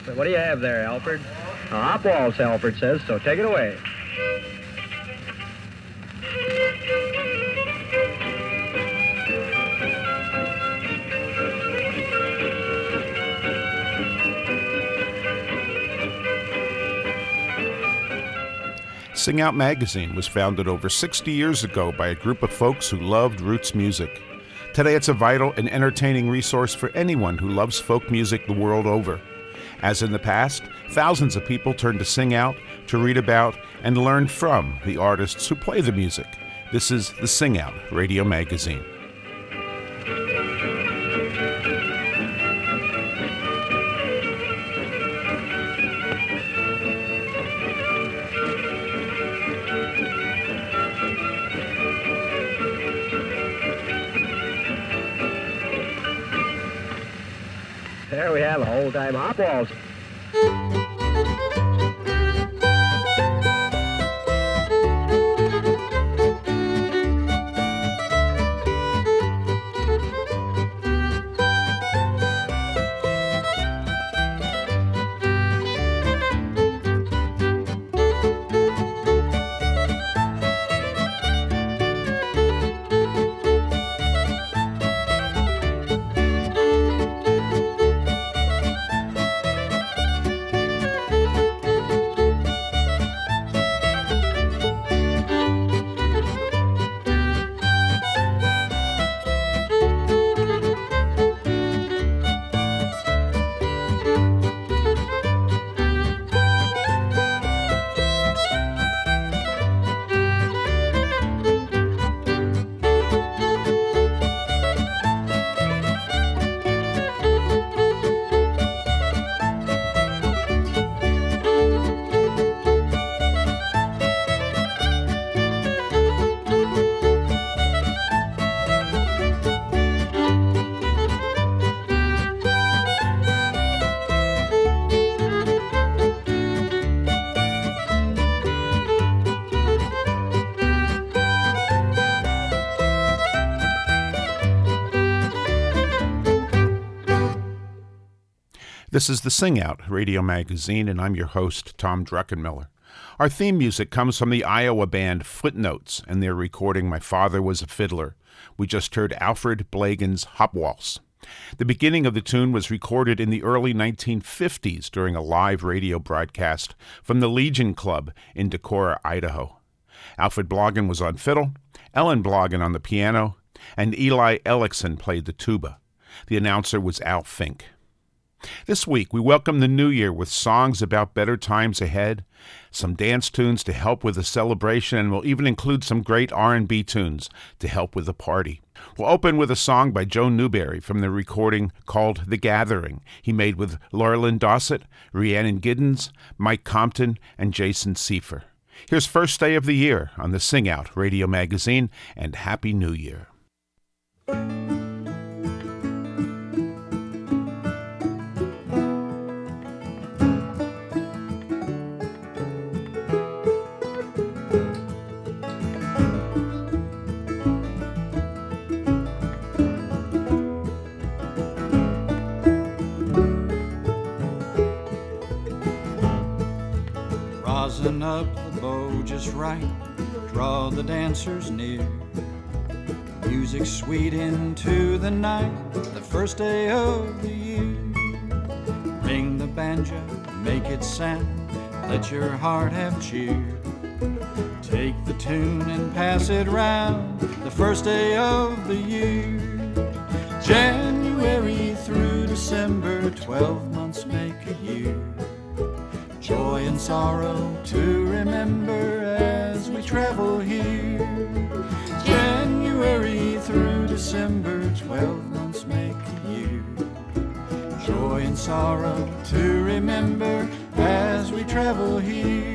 What do you have there, Alfred? A hop waltz, Alfred says, so take it away. Sing Out magazine was founded over 60 years ago by a group of folks who loved roots music. Today it's a vital and entertaining resource for anyone who loves folk music the world over. As in the past, thousands of people turn to Sing Out to read about and learn from the artists who play the music. This is the Sing Out Radio Magazine. There we have a old-time hop waltz. This is the Sing Out Radio Magazine, and I'm your host, Tom Druckenmiller. Our theme music comes from the Iowa band Footnotes and their recording My Father Was a Fiddler. We just heard Alfred Blagan's Hop Waltz. The beginning of the tune was recorded in the early 1950s during a live radio broadcast from the Legion Club in Decorah, Idaho. Alfred Blagan was on fiddle, Ellen Blagan on the piano, and Eli Ellickson played the tuba. The announcer was Al Fink. This week, we welcome the new year with songs about better times ahead, some dance tunes to help with the celebration, and we'll even include some great R&B tunes to help with the party. We'll open with a song by Joe Newberry from the recording called The Gathering he made with Laura Lynn Dossett, Rhiannon Giddens, Mike Compton, and Jason Seifer. Here's First Day of the Year on the Sing Out Radio Magazine, and Happy New Year. Rosin up the bow just right, draw the dancers near. Music sweet into the night, the first day of the year. Ring the banjo, make it sound, let your heart have cheer. Take the tune and pass it round, the first day of the year. January through December, 12 months make a year. Joy and sorrow to remember as we travel here. January through December, 12 months make a year. Joy and sorrow to remember as we travel here.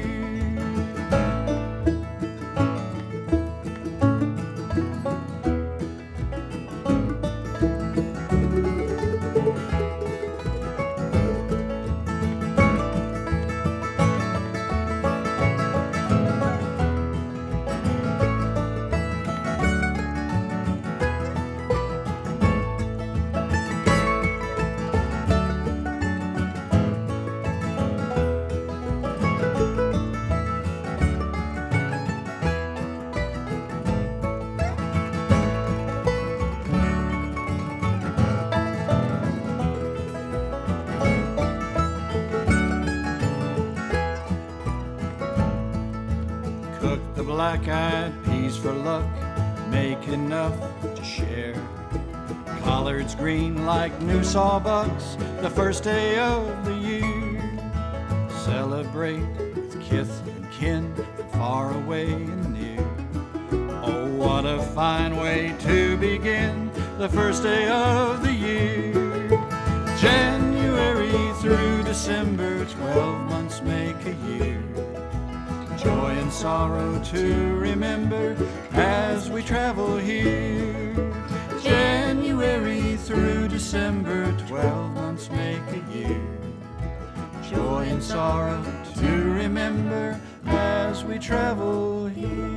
black-eyed peas for luck, make enough to share. Collards green like new sawbucks, the first day of the year. Celebrate with kith and kin from far away and near. Oh, what a fine way to begin the first day of the year. January through December, 12 months make a year. Joy and sorrow to remember as we travel here. January through December, 12 months make a year. Joy and sorrow to remember as we travel here.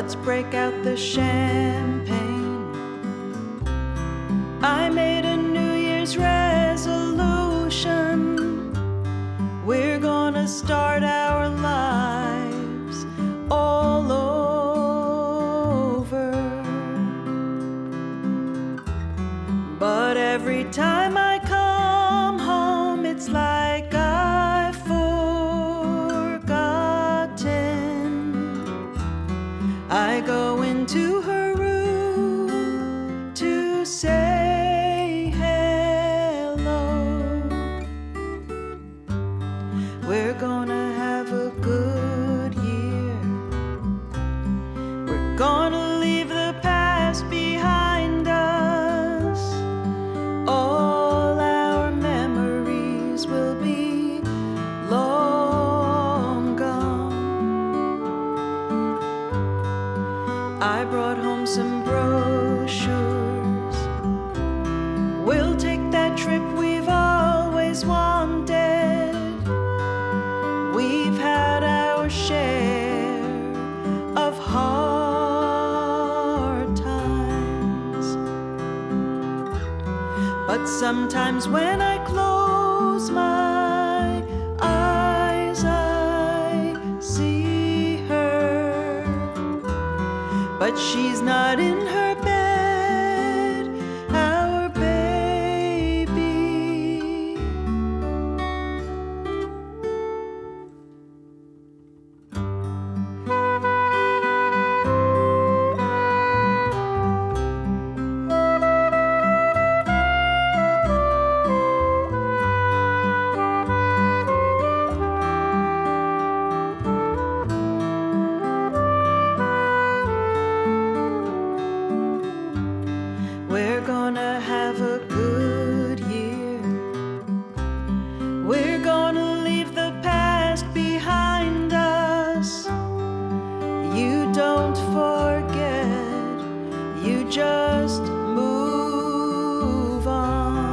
Let's break out the champagne. I made a New Year's resolution. We're gonna start our lives all over. But every time I come home, it's like I've forgotten. I go into her room to say hello. We're gonna have a good year. We're gonna leave the past behind us. All our memories will be long gone. I brought home some brochures. We'll take that trip we've always wanted. We've had our share of hard times. But sometimes when I close my eyes, I see her. But she's not in her bed, our baby. We're gonna have a good year. We're gonna leave the past behind us. You don't forget, you just move on.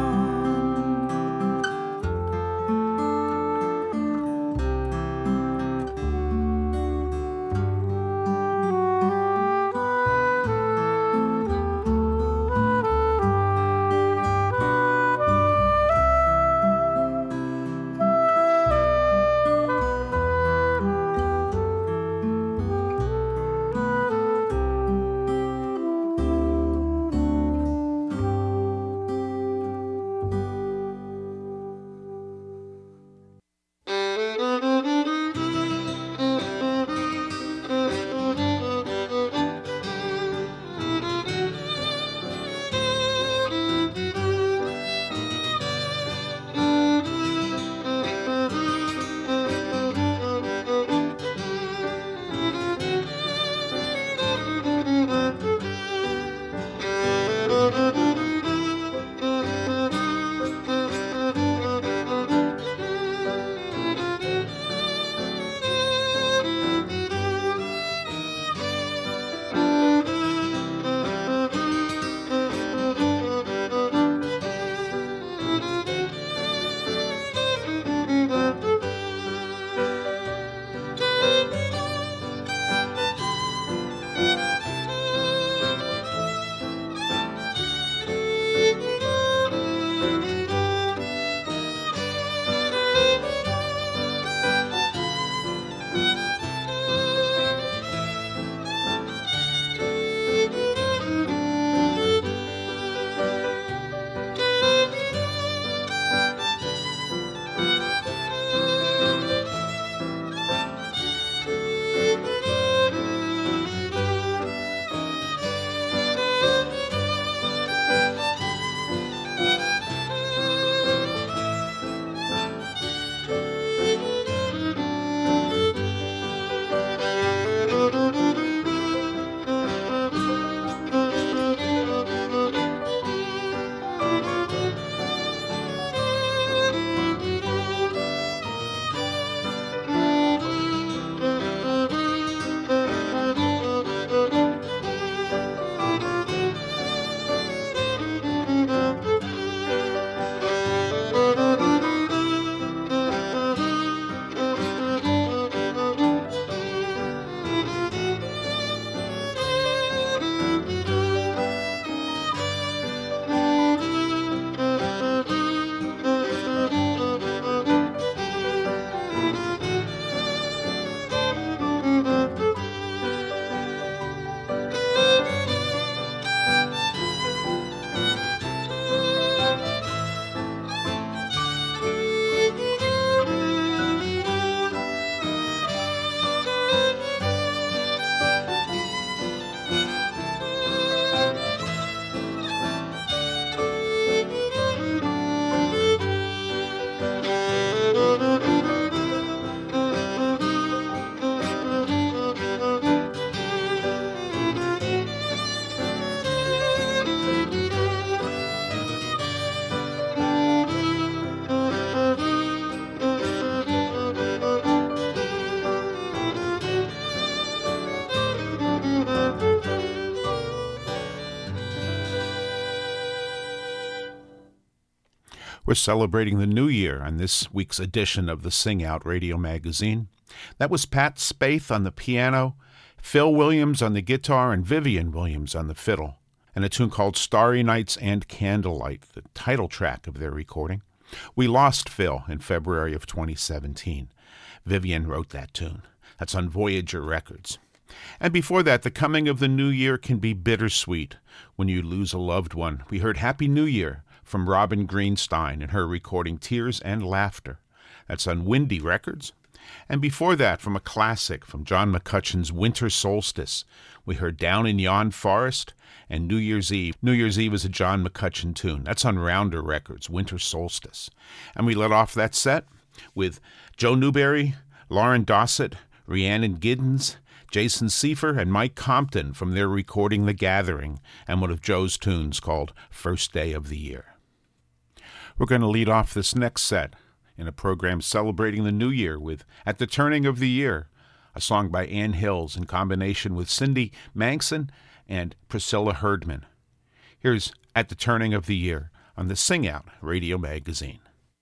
We're celebrating the new year on this week's edition of the Sing Out Radio Magazine. That was Pat Spaeth on the piano, Phil Williams on the guitar, and Vivian Williams on the fiddle, and a tune called Starry Nights and Candlelight, the title track of their recording. We lost Phil in February of 2017. Vivian wrote that tune. That's on Voyager Records. And before that, the coming of the new year can be bittersweet when you lose a loved one. We heard Happy New Year from Robin Greenstein in her recording Tears and Laughter. That's on Windy Records. And before that, from a classic from John McCutcheon's Winter Solstice, we heard Down in Yon Forest and New Year's Eve. New Year's Eve is a John McCutcheon tune. That's on Rounder Records, Winter Solstice. And we let off that set with Joe Newberry, Lauren Dossett, Rhiannon Giddens, Jason Seifer, and Mike Compton from their recording The Gathering and one of Joe's tunes called First Day of the Year. We're going to lead off this next set in a program celebrating the new year with At the Turning of the Year, a song by Ann Hills in combination with Cindy Manxon and Priscilla Herdman. Here's At the Turning of the Year on the Sing Out Radio Magazine.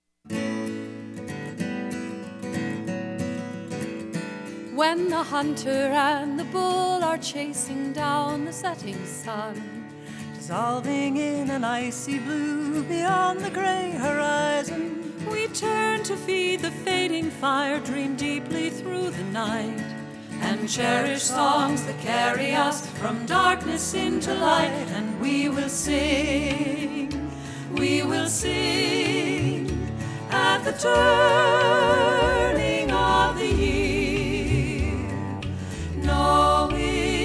When the hunter and the bull are chasing down the setting sun, Dissolving in an icy blue beyond the gray horizon, we turn to feed the fading fire, dream deeply through the night, and cherish songs that carry us from darkness into light. And we will sing at the turning of the year, knowing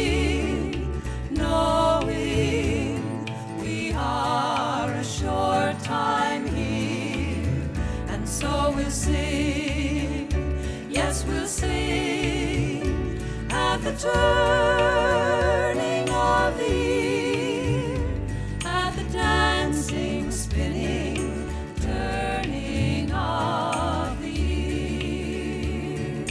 we are a short time here. And so we'll sing, yes, we'll sing at the turning of the year, at the dancing, spinning, turning of the year.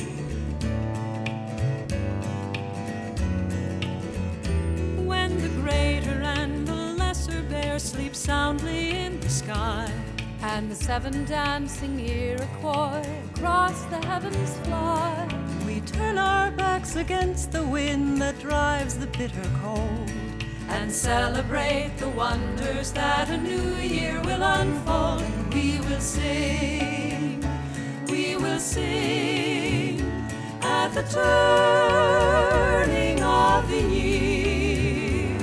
when the greater and the lesser bear sleep soundly in the sky, and the seven dancing Iroquois across the heavens fly. We turn our backs against the wind that drives the bitter cold, And celebrate the wonders that a new year will unfold. and we will sing at the turning of the year,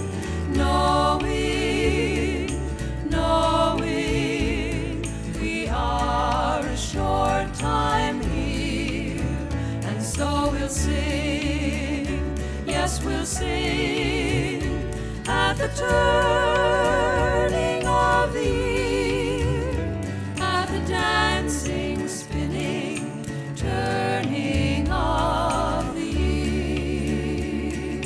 knowing we are a short time here. And so we'll sing, yes, we'll sing at the turning of the year, at the dancing, spinning, turning of the year.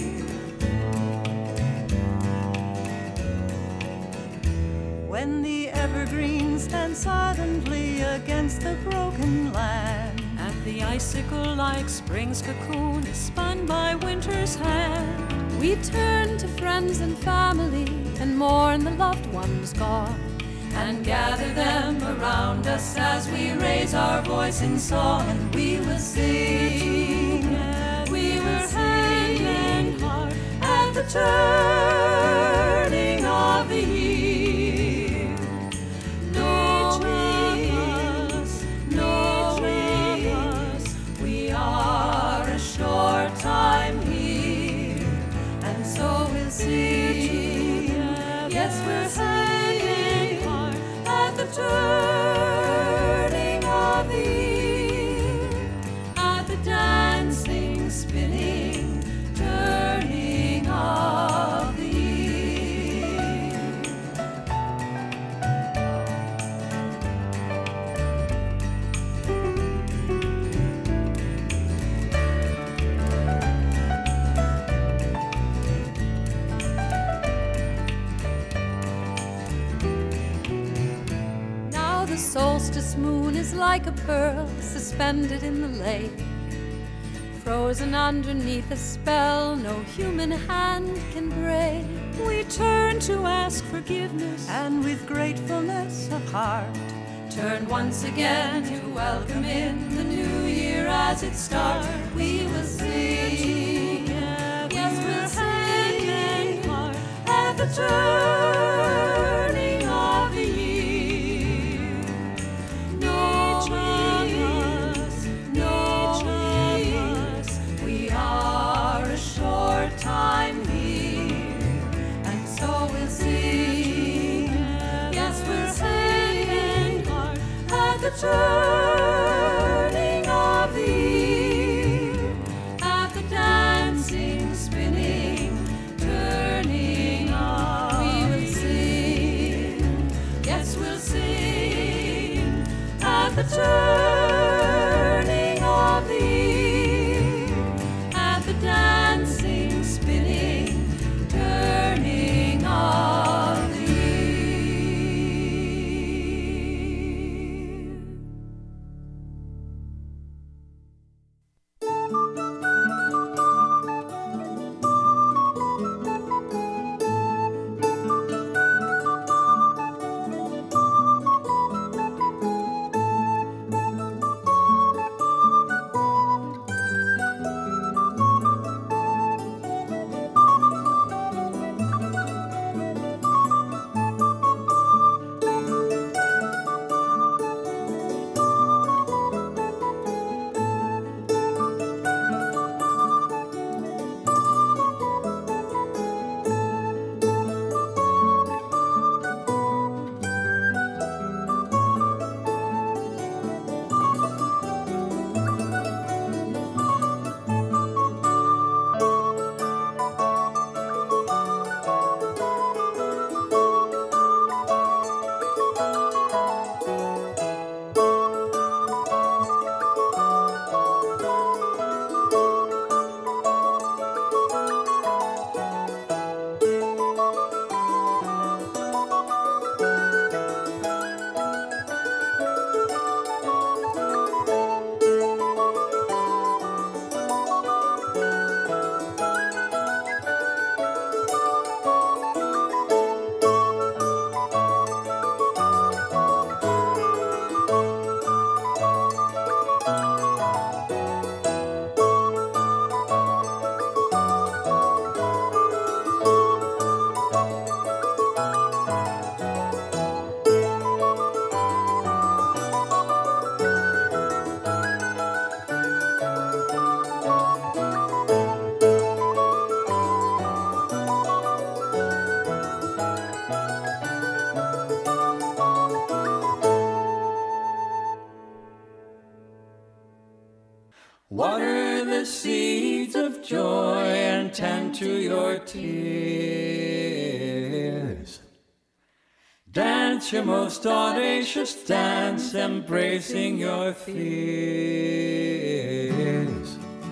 When the evergreen stands silently against the broken land, And the icicle-like spring's cocoon is spun by winter's hand, we turn to friends and family and mourn the loved ones gone, and gather them around us as we raise our voice in song. And we will sing, we will hand in heart at the turning of the year, knowing we are a short time here. And so we'll sing, yes, we'll sing at the turning of the year, at the dancing, spinning, turning of the year. Now the solstice moon is like a pearl suspended in the lake, frozen underneath a spell no human hand can break. We turn turn to ask forgiveness, and with gratefulness of heart, turn once again to welcome in the new year as it starts. We will sing, yes, we'll sing at the turning of the year. Knowing we are a short time here, and so we'll sing, yes, we'll sing at the turning of the year, at the dancing, spinning, turning of. We will sing, yes, we'll sing at the turning of the year, at the dancing, spinning, turning of the year. Water the seeds of joy and tend to your tears. Dance your most audacious dance, embracing your fears.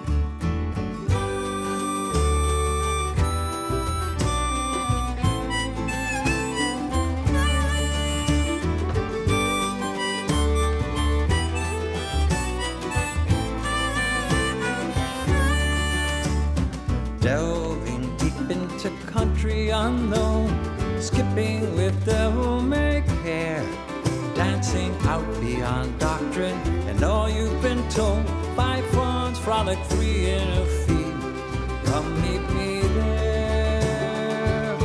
Delving deep into country unknown, skipping with devil-may care, dancing out beyond doctrine and all you've been told. 5 fawns frolic free in a field. Come meet me there.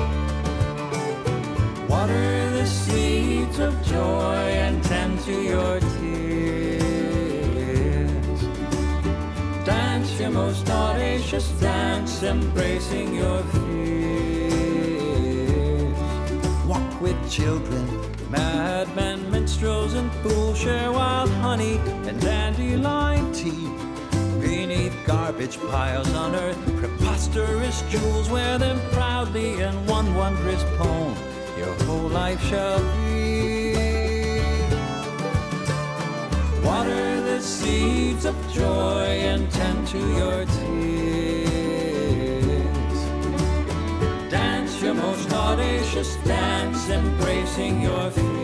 Water the seeds of joy and tend to your tears. Dance your most audacious dance, embracing your fears. Walk with children, madmen, minstrels, and fools, share wild honey and dandelion tea. Beneath garbage piles unearth preposterous jewels, wear them proudly in one wondrous poem your whole life shall be. Water the seeds of joy and tend to your tears. Dance your most audacious dance, embracing your fears.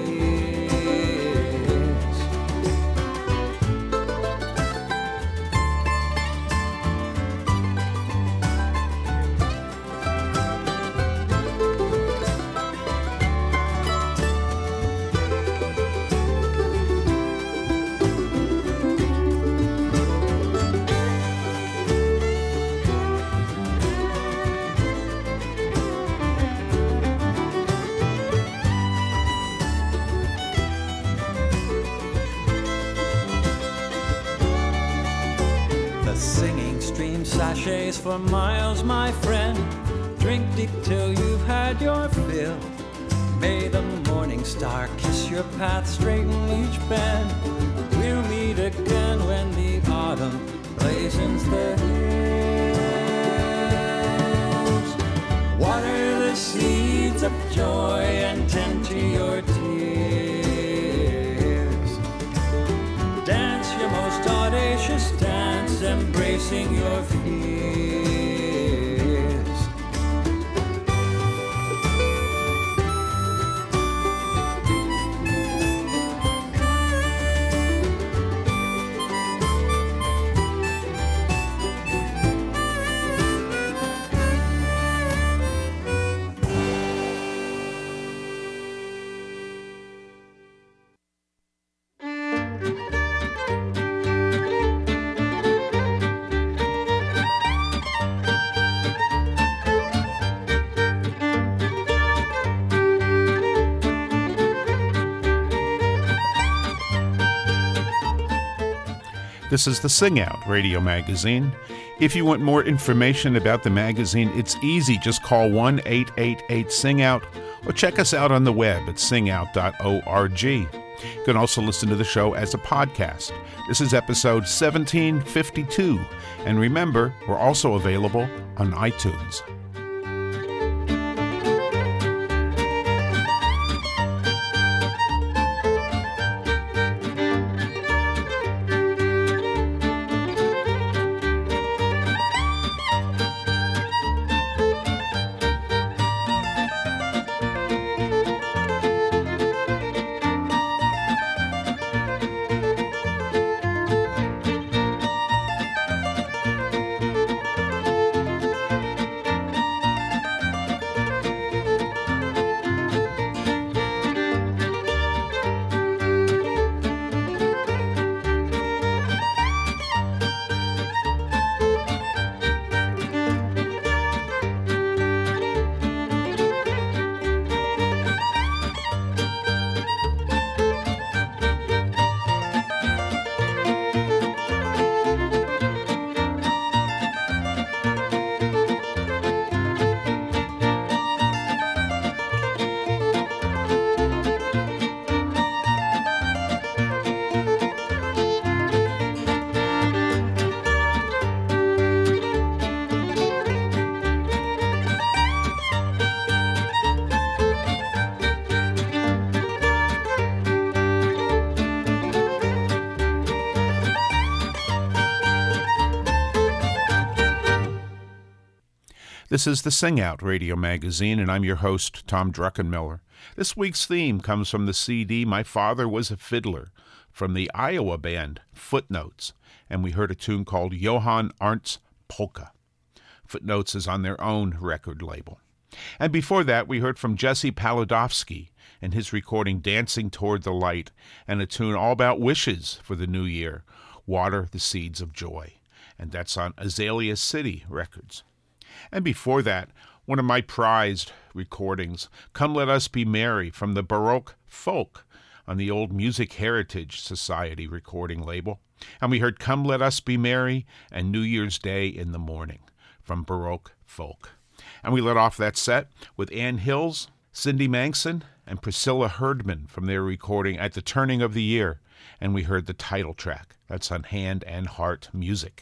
chase for miles, my friend. Drink deep till you've had your fill. May the morning star kiss your path, straighten each bend. We'll meet again when the autumn blazons the hills. Water the seeds of joy and tend to your tears. Dance your most audacious dance, embracing your fears. This is the Sing Out radio magazine. If you want more information about the magazine, it's easy. Just call 1-888-SING-OUT or check us out on the web at singout.org. You can also listen to the show as a podcast. This is episode 1752. And remember, we're also available on iTunes. This is the Sing Out radio magazine, and I'm your host, Tom Druckenmiller. This week's theme comes from the CD My Father Was a Fiddler, from the Iowa band Footnotes, and we heard a tune called Johann Arndt's Polka. Footnotes is on their own record label. And before that, we heard from Jesse Paludovsky and his recording Dancing Toward the Light, and a tune all about wishes for the new year, Water the Seeds of Joy. And that's on Azalea City Records. And before that, one of my prized recordings, Come Let Us Be Merry, from the Baroque Folk on the Old Music Heritage Society recording label. And we heard Come Let Us Be Merry and New Year's Day in the Morning from Baroque Folk. And we let off that set with Ann Hills, Cindy Manxon, and Priscilla Herdman from their recording At the Turning of the Year. And we heard the title track. That's on Hand and Heart Music.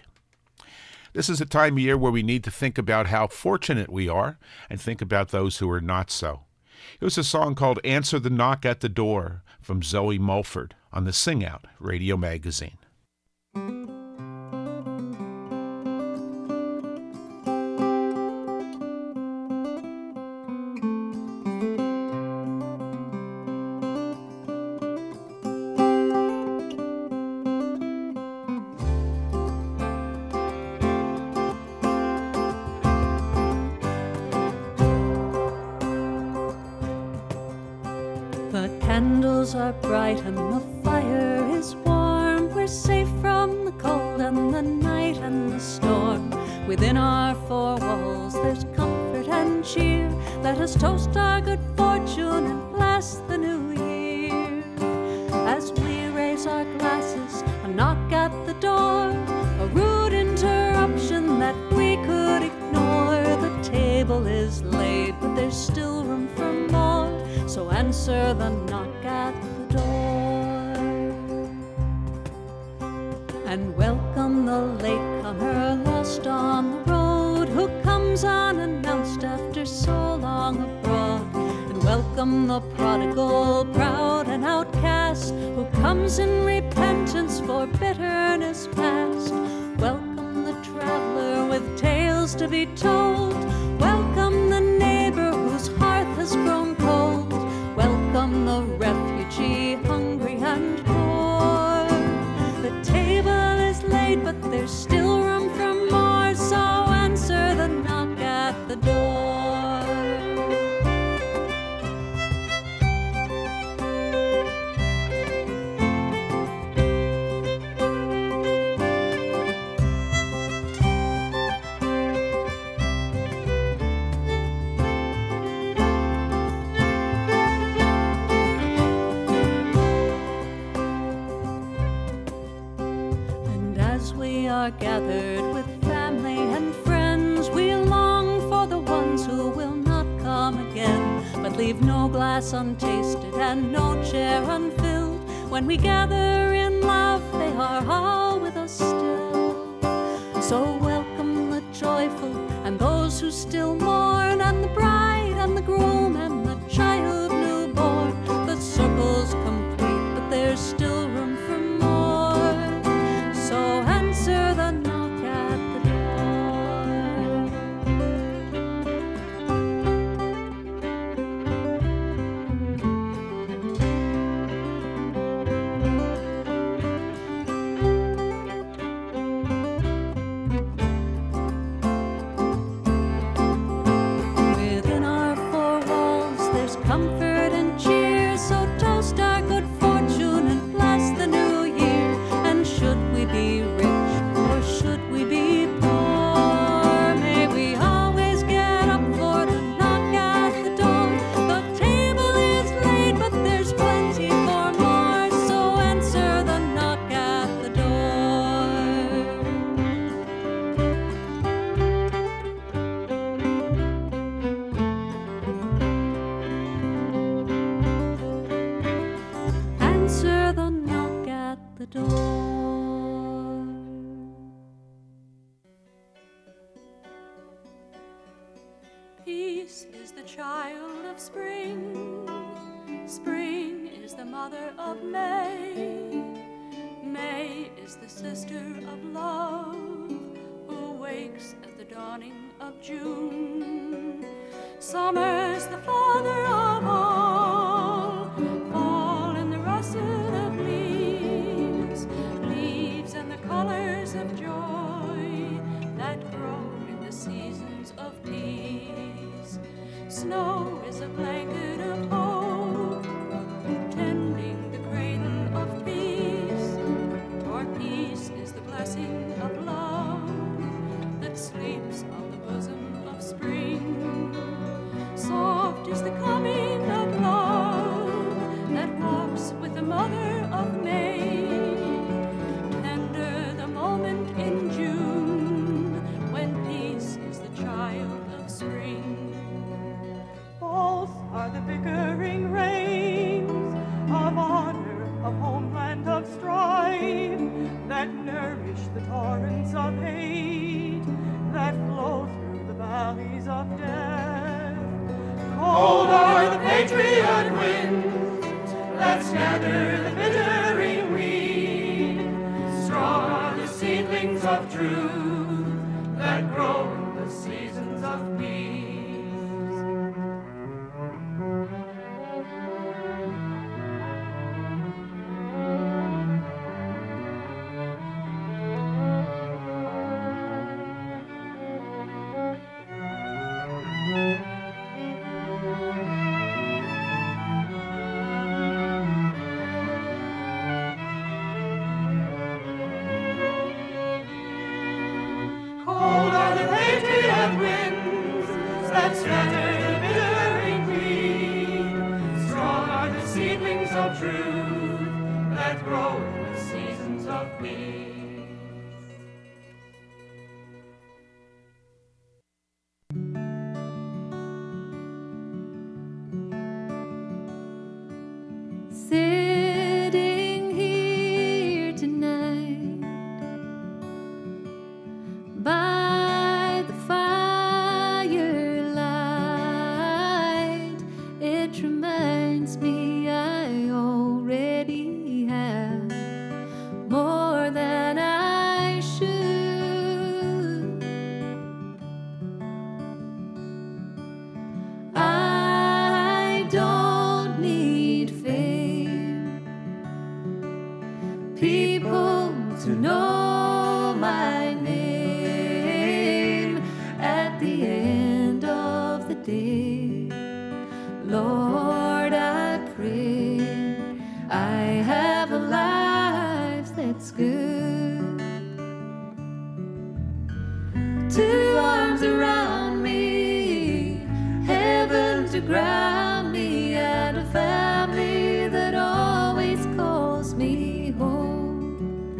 This is a time of year where we need to think about how fortunate we are and think about those who are not so. It was a song called Answer the Knock at the Door from Zoe Mulford on the Sing Out radio magazine. Are bright and the fire is warm. We're safe from the cold and the night and the storm. Within our four walls there's comfort and cheer. Let us toast our good fortune and bless the new year. As we raise our glasses, a knock at the door, a rude interruption that we answer the knock at the door. And welcome the latecomer lost on the road, who comes unannounced after so long abroad. And welcome the prodigal, proud and outcast, who comes in repentance for bitterness past. Welcome the traveler with tales to be told. Welcome the neighbor whose hearth has grown cold. Welcome the refugee, hungry and poor. The table is laid, but there's still room for more, so answer the knock at the door. Are gathered with family and friends, we long for the ones who will not come again, but leave no glass untasted and no chair unfilled. When we gather in love, they are all with us still. So welcome the joyful and those who still mourn, and the bride and the groom and the child newborn. The circle's complete, but there's still room for more, so answer the knock at the Within our four walls there's comfort and cheer, so toast our good fortune and bless the new year. And should we be rich or should we be poor, may we always get up for the knock at the door. The table is laid, but there's plenty for more, so answer the knock at the door. Answer the knock at the door. Peace is the child of spring. Spring is the mother of May. May is the sister of love, who wakes at the dawning of June. Summer's the father of all. Fall in the rustle of leaves, leaves and the colors of joy that grow in the seasons of peace. Snow is a blanket of hope, tending the cradle of peace. For peace is the blessing of love that sleeps on the bosom of spring. Soft is the coming of love that walks with the mother of May. Tender the moment in June, when peace is the child of spring. Both are the bickering rains of honor, of homeland, of strife, that nourish the torrents of hate that flow through the valleys of death. Cold are the patriot winds that scatter the bittering weed. Strong are the seedlings of truth that grow in the seasons of peace. sitting here tonight by the firelight. It reminds me I already have more than I should. I don't need fame, people to know my name. At the end of the day, Lord, I pray I have a life that's good. 2 arms around me, heaven to ground me, and a family that always calls me home.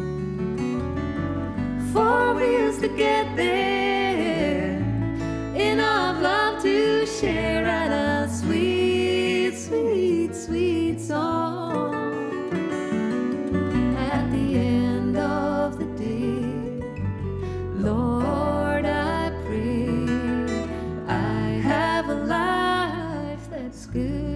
4 wheels to get there, enough love to share, and a sweet, sweet, sweet song. At the end of the day, Lord, I pray I have a life that's good.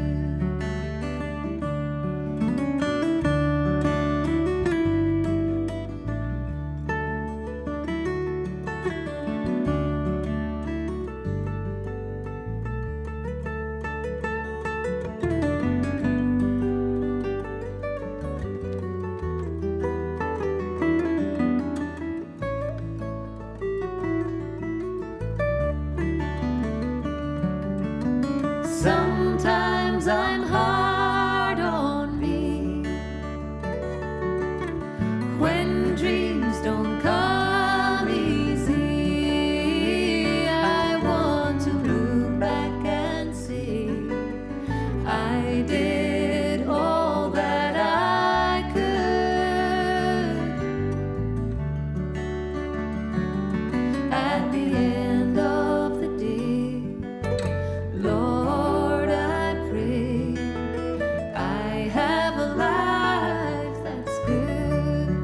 Sometimes I'm hard on me when dreams don't come easy. I want to look back and say I did all that I could. At the end of the day, Lord, I pray I have a life that's good.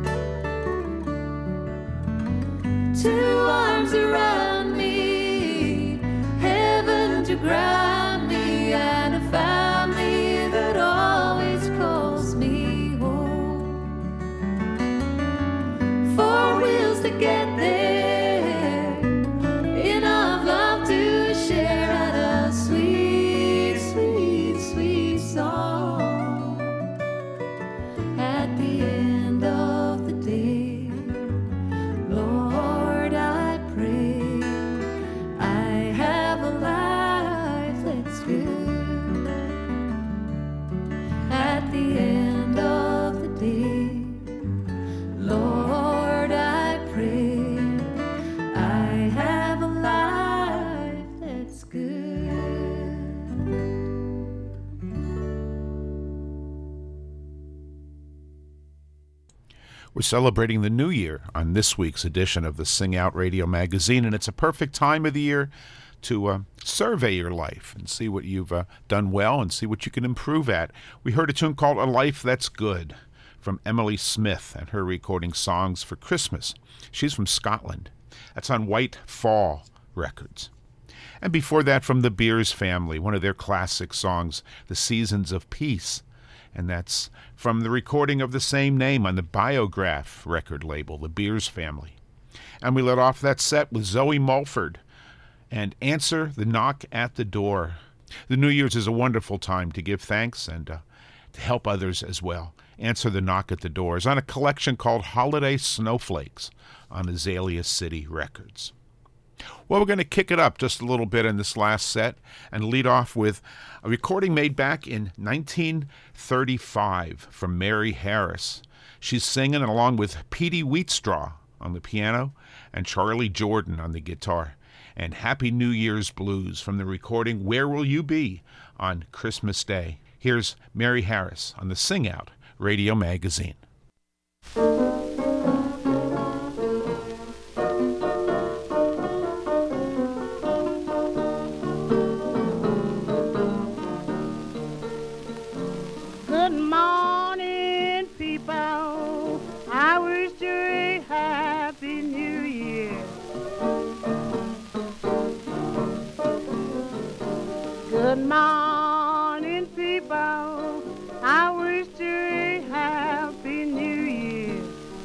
2 arms around me, heaven to ground me, and a family that always calls me home. 4 wheels to get there, enough love to share, and a sweet, sweet, sweet song. At the end of the day, Lord, I pray I have a life that's good. At the end of the day, Lord, I pray I have a life that's good. We're celebrating the new year on this week's edition of the Sing Out Radio Magazine, and it's a perfect time of the year to survey your life and see what you've done well and see what you can improve at. We heard a tune called A Life That's Good from Emily Smith and her recording Songs for Christmas. She's from Scotland. That's on White Fall Records. And before that, from the Beers family, one of their classic songs, The Seasons of Peace. And that's from the recording of the same name on the Biograph record label, the Beers family. And we let off that set with Zoe Mulford and Answer the Knock at the Door. The New Year's is a wonderful time to give thanks and to help others as well. Answer the Knock at the Door is on a collection called Holiday Snowflakes on Azalea City Records. Well, we're going to kick it up just a little bit in this last set and lead off with a recording made back in 1935 from Mary Harris. She's singing along with Petey Wheatstraw on the piano and Charlie Jordan on the guitar. And Happy New Year's Blues from the recording Where Will You Be on Christmas Day. Here's Mary Harris on the Sing Out Radio Magazine. Good morning. people, I wish you a happy new year.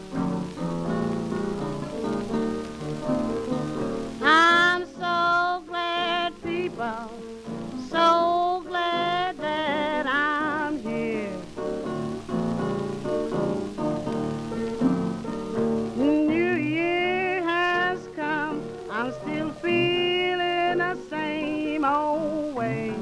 I'm so glad, people, so glad that I'm here. New Year has come, I'm still feeling the same old way.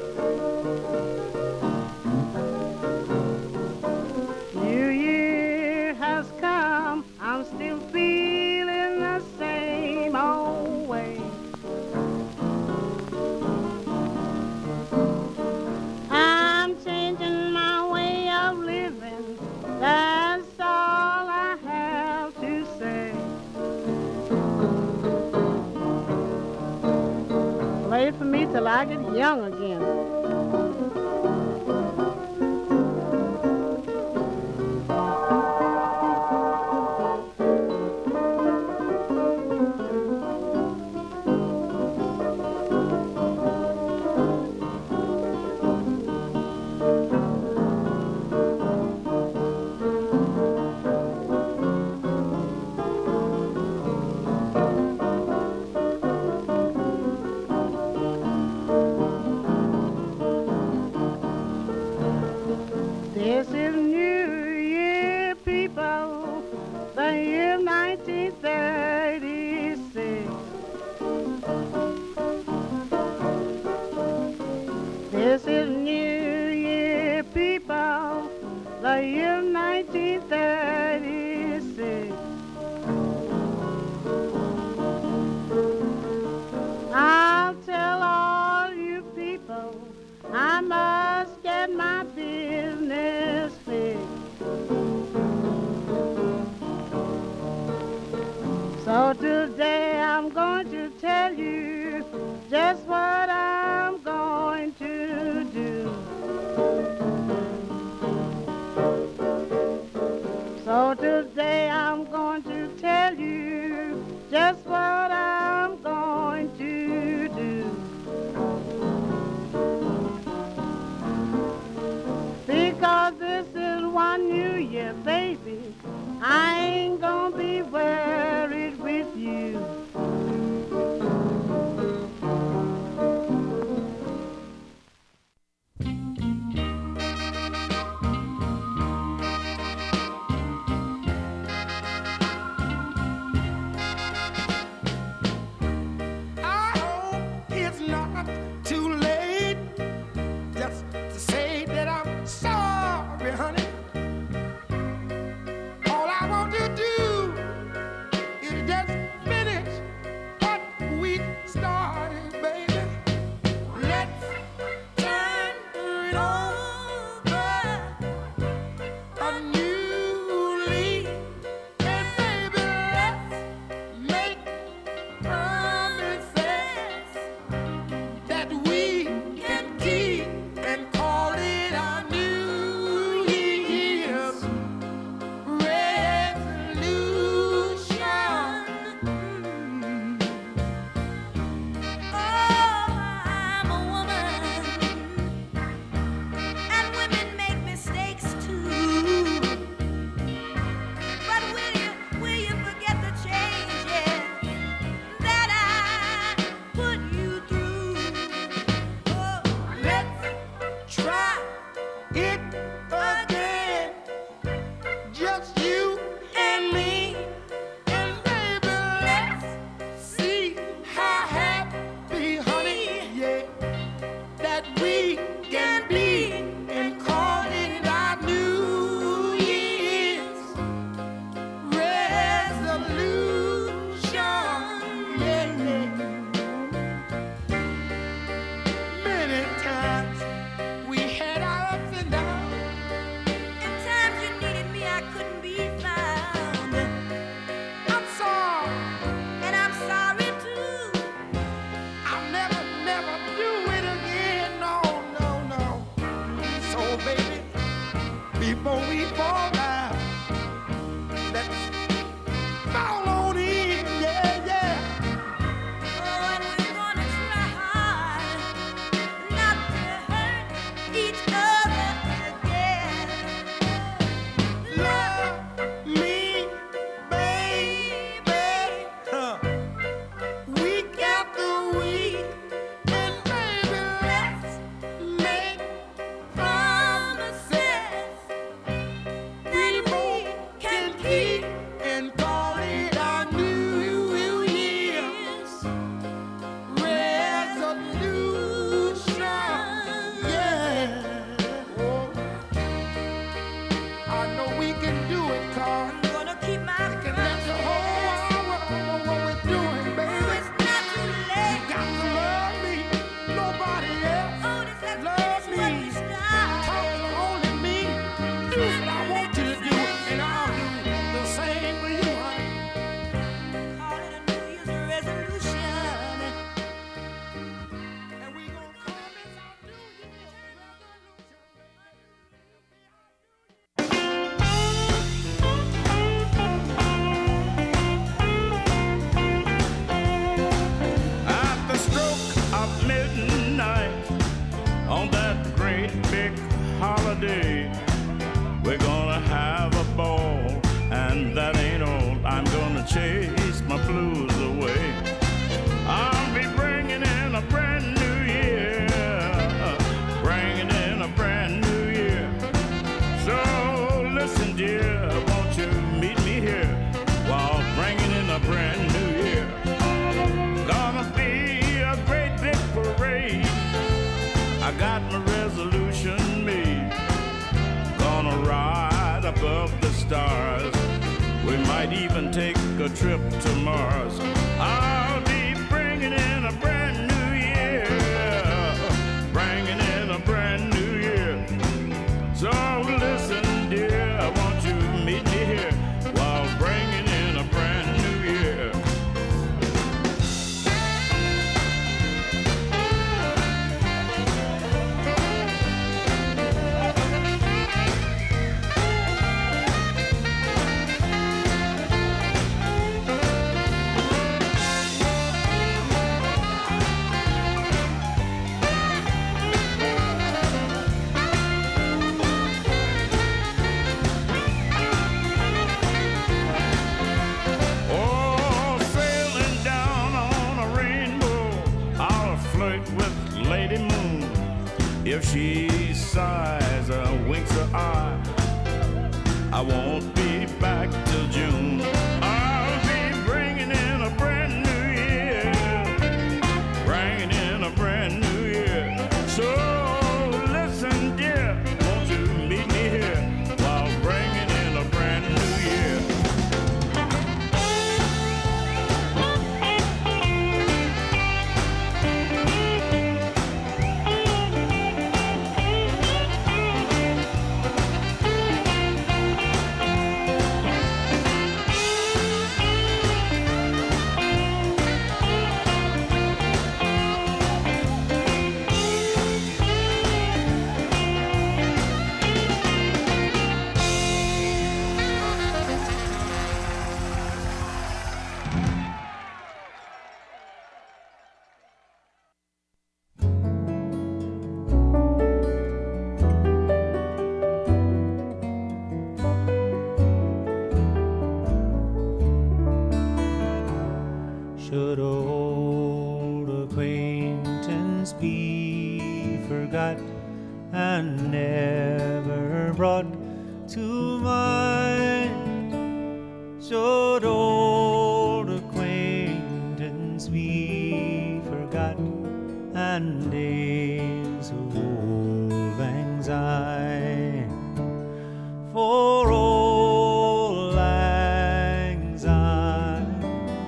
New Year has come, I'm still feeling the same old way. I'm changing my way of living, that's all I have to say. Play it for me till I get young again. This is New Year, people, the year 1936. This is New Year, people, the year 1936. I'll tell all you people, I must get my business fixed. So today I'm going to tell you just what I'm going to do. So today I'm going to tell you just what I'm going to do. Because this is one New Year, baby, I ain't gonna be worried with you. I hope it's not too late just to say that I'm sorry, honey. All I want to do is just finish what we started, baby. Let's turn it over a new leaf, and baby, let's make promises that we can keep and call it our New Year's resolution. I'm a woman, and women make mistakes too. But will you forget the changes that I put you through? Oh, Let's try it again, just you and me, and baby, let's see how happy, honey, yeah, that we can be and call it our New Year's resolution. Yeah, yeah. Many times we had our ups and downs, holiday. We're gonna have a ball, and that ain't all. I'm gonna chase my blues away. I'll be bringing in a brand new year, bringing in a brand new year. So listen, dear, won't you meet me here while bringing in a brand new year? Gonna be a great big parade. I got my resolution made. Gonna ride above the stars. We might even take a trip to Mars. I'll be bringing in a brand new year, bringing in a brand new year. So listen, dear, won't you meet me here while bringing in a brand new year? Oh, sailing down on a rainbow, I'll flirt with Lady Moon. If she sighs or winks her eye, I won't be back till June. I'll be bringing in a brand new year, bringing in a brand new year. So listen, dear, won't you meet me here while bringing in a brand new year? Should old acquaintance be forgot and never brought to mind? Should old acquaintance be forgot and days of old lang syne? For old lang syne,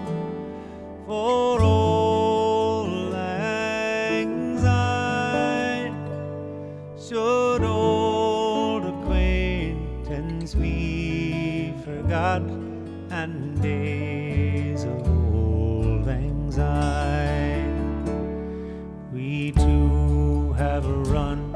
for old lang syne, should old acquaintance be forgot and days of old lang syne? We two have a run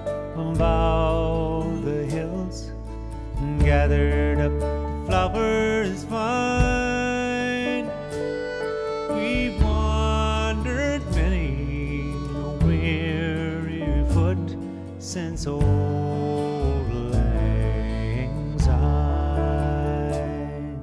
about the hills and gathered up flowers fine. We've wandered many a weary foot since old lang syne.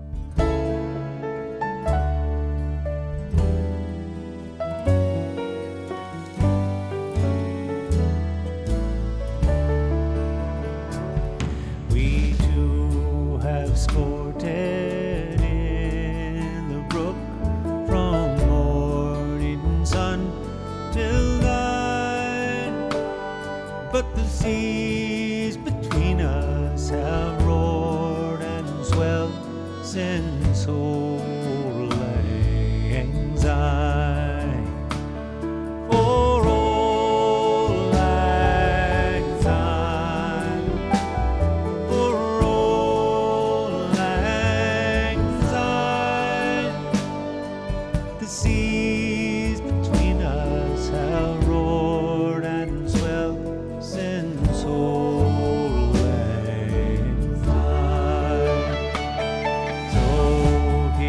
We two have sported in the brook from morning sun till night, but the seas between us have roared and swelled since old lang syne. For old lang syne, for old lang syne, the seas between us have roared and swelled since old lang syne. So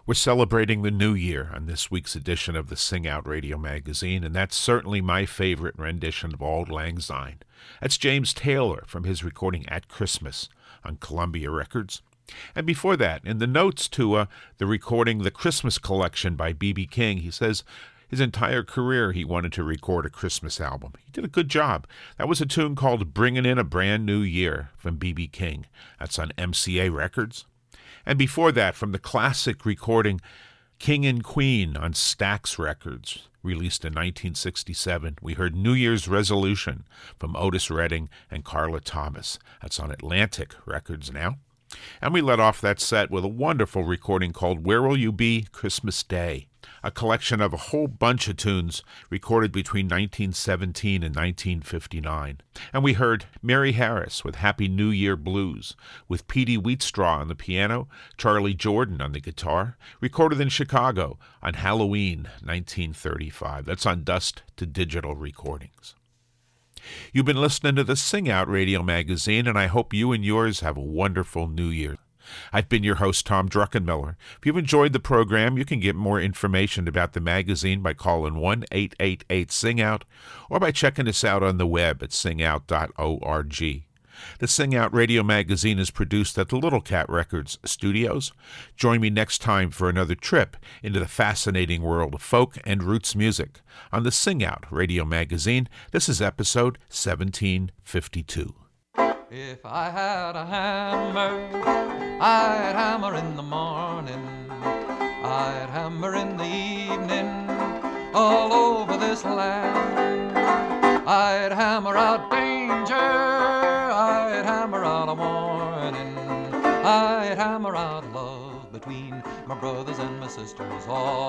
We're celebrating the new year on this week's edition of the Sing Out Radio Magazine, and that's certainly my favorite rendition of Auld Lang Syne. That's James Taylor from his recording At Christmas on Columbia Records. And before that, in the notes to the recording The Christmas Collection by B.B. King, he says his entire career he wanted to record a Christmas album. He did a good job. That was a tune called Bringin' in a Brand New Year from B.B. King. That's on MCA Records. And before that, from the classic recording King and Queen on Stax Records, released in 1967, we heard New Year's Resolution from Otis Redding and Carla Thomas. That's on Atlantic Records now. And we let off that set with a wonderful recording called Where Will You Be Christmas Day, a collection of a whole bunch of tunes recorded between 1917 and 1959. And we heard Mary Harris with Happy New Year Blues, with Petey Wheatstraw on the piano, Charlie Jordan on the guitar, recorded in Chicago on Halloween 1935. That's on Dust to Digital Recordings. You've been listening to the Sing Out Radio Magazine, and I hope you and yours have a wonderful New Year. I've been your host, Tom Druckenmiller. If you've enjoyed the program, you can get more information about the magazine by calling 1-888-SING-OUT or by checking us out on the web at singout.org. The Sing Out Radio Magazine is produced at the Little Cat Records studios. Join me next time for another trip into the fascinating world of folk and roots music on the Sing Out Radio Magazine. This is episode 1752. If I had a hammer, I'd hammer in the morning, I'd hammer in the evening, all over this land. I'd hammer out danger, I'd hammer out a warning, I'd hammer out love between my brothers and my sisters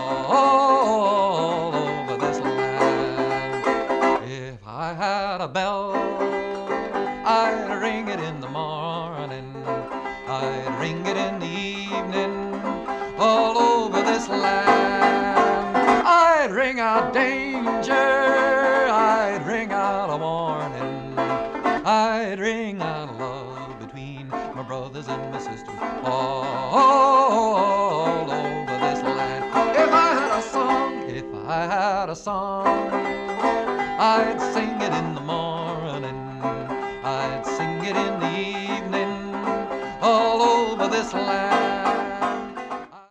all over this land. If I had a bell, I'd ring it in the morning, I'd ring it in the evening, all over this land. I'd ring out danger, I'd ring out a warning, I'd ring out love between my brothers and my sisters all over this land. If I had a song, I'd sing